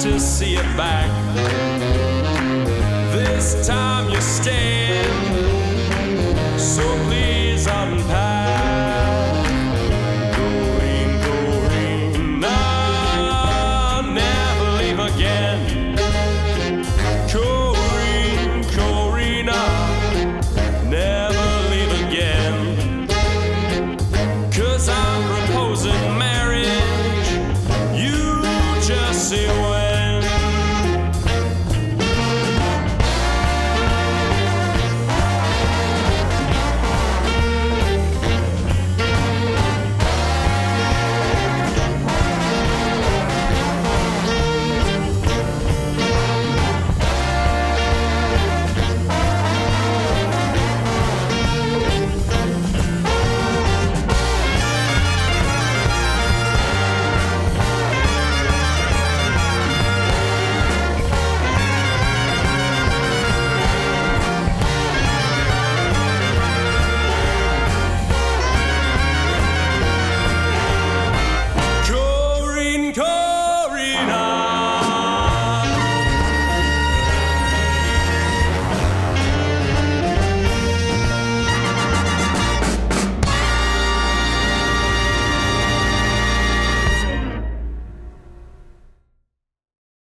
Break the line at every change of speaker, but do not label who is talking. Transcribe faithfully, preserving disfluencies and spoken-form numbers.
to see it back. This time you stand, so please unpack. Doreen, Doreen, I'll never leave again. Corrine, Corrine, I'll never leave again. 'Cause I'm proposing marriage, you just say